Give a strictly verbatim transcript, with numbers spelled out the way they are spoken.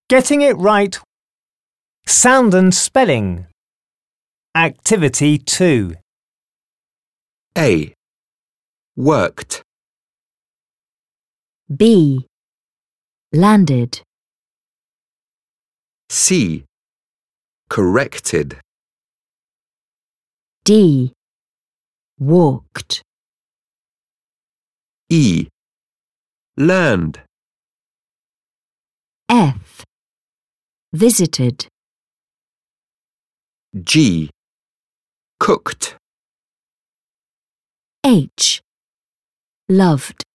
Getting it right. Sound and spelling. Activity two. A. Worked. B. Landed. C. Corrected. D. Walked. E. Learned. F. Visited. G. Cooked. H. Loved.